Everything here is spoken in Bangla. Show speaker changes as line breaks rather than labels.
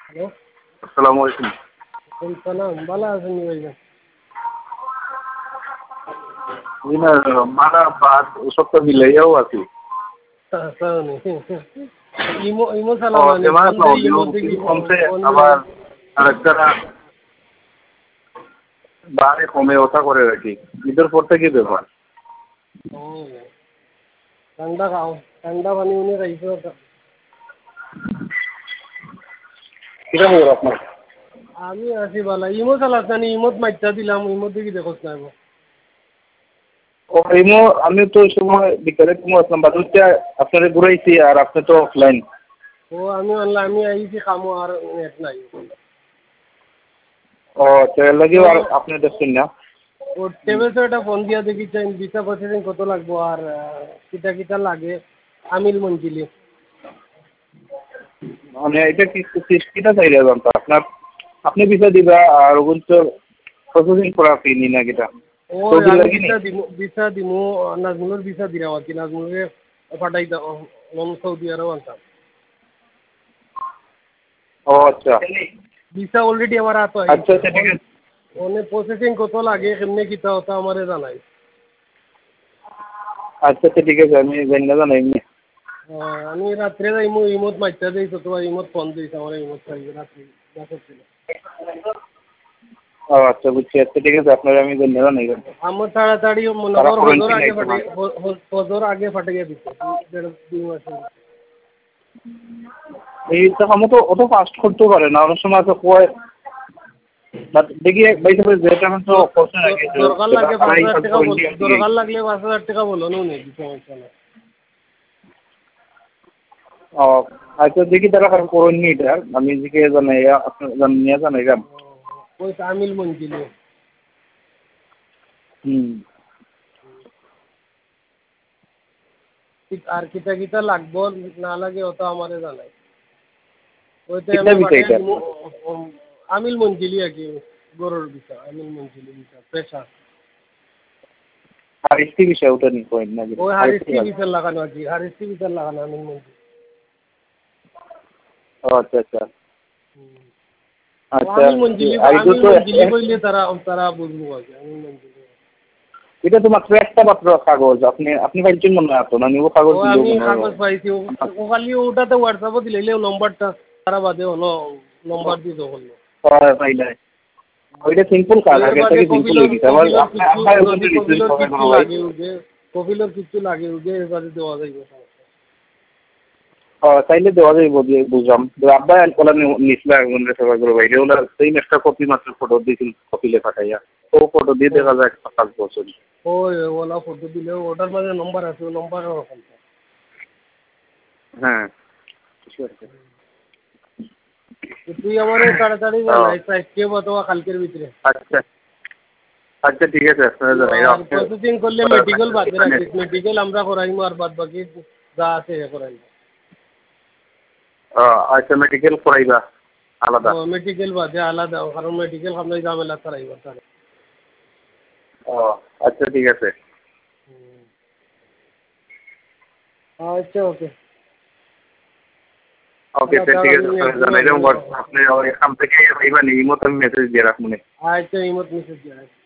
হ্যালো।
আসসালামু আলাইকুম।
সালাম, ভালো আছেন নি ভাইজান?
জি না, মারা ভাত ওসব তো মিলাইয়াও আছি।
তাহলে ইমো ইমো
ও
চালাবানি
তেমন
ফোন
একটা
দিয়ে
অডিও
ইমো থেকে
কিছু কমছে,
ফোন দিয়ে।
আবার আরেকটা বারে কমে ওঠা করে রাখি। ঈদের পর থেকে ব্যাপার।
ঠান্ডা খাও, ঠান্ডা পানি উনি খাইছো।
কিটা খবর আপনার?
আমি আছি বালা। ইমো চালাস নানি? ইমোত মাইটা দিলাম, ইমো দিকে দেখোস না গো।
ও ইমো আমি তো ওই সময় বিকালে তুমি আসলাম, বাদুরটা আপনারে ঘুরাইছি আর আপনি তো অফলাইন।
ও আমি অনলাইন, আমি আইছি কামো আর নেট নাই।
ও তেল লাগিও আর আপনি দেখছেন না?
ও টেবিল তো একটা ফোন দিয়া দেখি চাই ভিসা প্রসেসিং কত লাগবো আর কিটা কিটা লাগে আমিল মঞ্জিলি।
মানে এটা কি কিটা চাইলে জানতো আপনার? আপনি ভিসা দিবা আর ওগুলো তো প্রসেসিং করা ফিনি না কিটা?
ও
সৌদি
আমি
লাগি নি?
ভিসা দিমু নাজমুলের ভিসা দিলাম আর কি, নাজমুলের পাঠাই দাও সৌদি আরব আনতাম।
ও আচ্ছা।
ভিসা অলরেডি আমার হাতে
আচ্ছা
আইছে।
আচ্ছা ঠিক আছে।
ওনে প্রসেসিং কত লাগে কেমনে কিতা হতা আমারে জানাই।
আচ্ছা আচ্ছা ঠিক আছে, আমি জানাই এমনি।
আমি রাত্রে যাইমু, ইমোত মাইটা দিই তো তোমার ইমোত ফোন দিয়েছে আমার ইমোত চাইবে রাত্রি বাসত ছিল।
ও আচ্ছা বুঝছি। আচ্ছা ঠিক আছে, আপনার আমি জানাই।
আমার তাড়াতাড়ি মনে
তারা
কর হজর
ফরেনসিক
আগে
আইতে
ফাটে,
পারে।
হজর আগে ফাটিয়ে দিতে 1.5-2 মাসের ভিতরে।
এই তো আমি তো অত ফাস্ট করতে পারে না, অনেক সময় তো কয় দেখি ভাই সাহেব যেটা আমি তো করতে রাখি
দরকার লাগে
তারাই
5,000 টাকা বল,
ইন্ডিয়া থেকে।
দরকার লাগলে 5,000 টাকা বলো নেই সমস্যা নাই।
ও আচ্ছা দেখি তারা কারণ করেননি এটা, আমি দিকে জানাই আপনার নিয়ে জানাই গাম।
ওই আমিল মঞ্জিলে।
হুম।
আর কিতা কিতা লাগবো না লাগে ওটা আমারে জানাই। ওইটা
কিতা
আমি
বিষয়
পাঠিয়ে
এটা?
দিব। আমিল মঞ্জিলি আর কি, গরুর ভিসা আমিল মঞ্জিলি ভিসা পেশা।
আর একটি বিষয় ওটা নিয়ে করেন না
ওই
আর একটি
হারিস্টি
কাজ।
ভিসা লাগানো আর কি, হারিস্টি ভিসা লাগানো আমিল মঞ্জিলি।
ও আচ্ছা আচ্ছা।
ও
আচ্ছা আইডো
আমিল
তো
মঞ্জিলি কইলে তারা তারা বুঝবো আর কি আমিল মঞ্জিলি।
এটা তো মাত্র একটা মাত্র কাগজ, আপনি আপনি পাইছেন মনে হয় তো না, নিব কাগজ
ও
দিলেও
আমি
মনে হয়।
কাগজ পাইছি, ও খালি ওটাতে হোয়াটসঅ্যাপে দিলে নম্বরটা তারা বাদে হলো নম্বর দিয়ে দেবো।
পাই নাই ওইটা সিম্পল কাজ,
এর
আগে
বাদে
থেকে সিম্পল হয়ে গেছে। আবার
কপিলর
আপনার
কিচ্ছু,
আপনার
যদি
ওখানে রিসেন্ট
কপিলর
হবে
কিচ্ছু
কোনো ভাই।
লাগে উঠে, কপিলর কিচ্ছু লাগে উঠে এর বাদে দেওয়া যাইবে সমস্যা।
তাইলে দেওয়া যাইব দিয়ে বুঝলাম আব্বা ওলা নিচলা সবাই করে বাইরে ওলা সেই একটা কপি মাত্র ফটো দিয়েছিল কপিলে পাঠাইয়া, ও ফটো দিয়ে দেখা যায় 5 বছর।
ওই ওলা ফটো দিলে ওটার মাঝে নম্বর আছে, ওই নম্বর ওরকম।
হ্যাঁ ঠিক আছে।
তুই আমার তাড়াতাড়ি জানাই আজকে অথবা কালকের ভিতরে।
আচ্ছা আচ্ছা ঠিক আছে, আপনারা জানাই
আর প্রসেসিং করলে মেডিকেল বাদে রাখিস, মেডিকেল আমরা করাইমু আর বাদ বাকি যা আছে এ করাইমু।
আচ্ছা মেডিকেল করাইবা আলাদা?
মেডিকেল বাদে আলাদা, কারণ মেডিকেল আমরা ঝামেলা করাইব তার।
ও আচ্ছা ঠিক আছে।
আচ্ছা ওকে।
ওকে স্যার ঠিক আছে, আপনারা জানাই দেবো। আপনি এখান থেকে পাইবা নি, এই মতো আমি মেসেজ দিয়ে রাখবো।
আচ্ছা ইমত মেসেজ দিয়ে